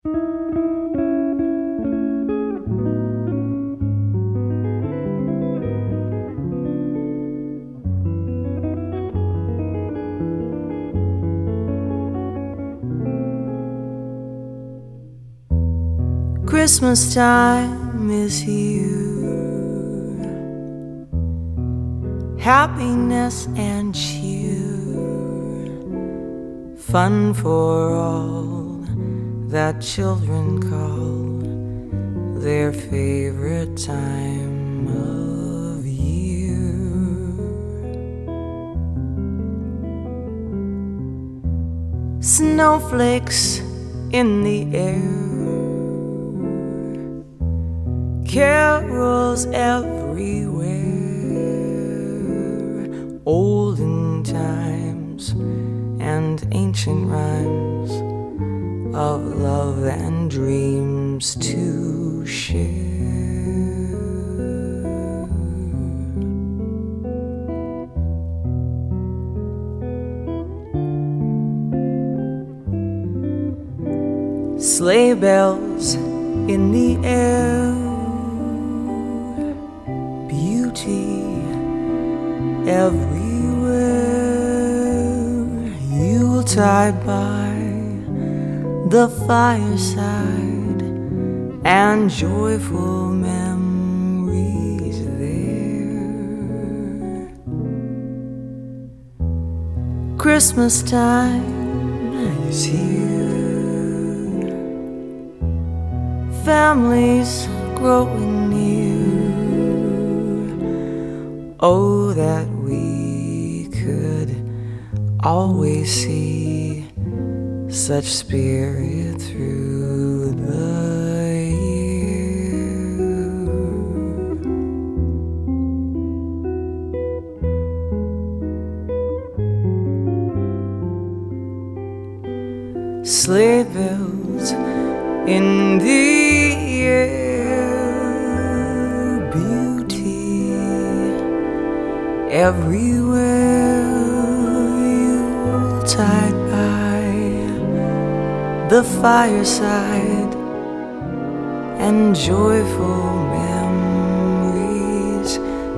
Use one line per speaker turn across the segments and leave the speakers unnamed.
Christmas time is here, happiness and cheer, fun for all that children call their favorite time of year. Snowflakes in the air, carols everywhere, olden times and ancient rhymes of love and dreams to share. Sleigh bells in the air, everywhere, Yuletide by the fireside, and joyful memories there. Christmas time is here, families growing near. Oh, that we could always see such spirit through the year. Sleigh bells in the air, beauty everywhere, Yuletide by the fireside, and joyful memories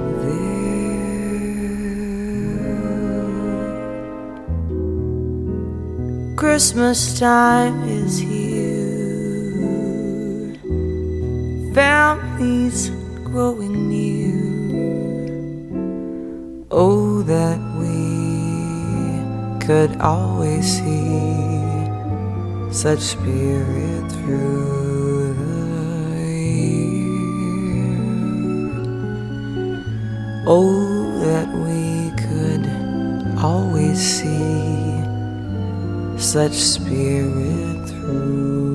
there. Christmas time is here, families growing near. Oh, that we could always see such spirit through the year. Oh, that we could always see such spirit through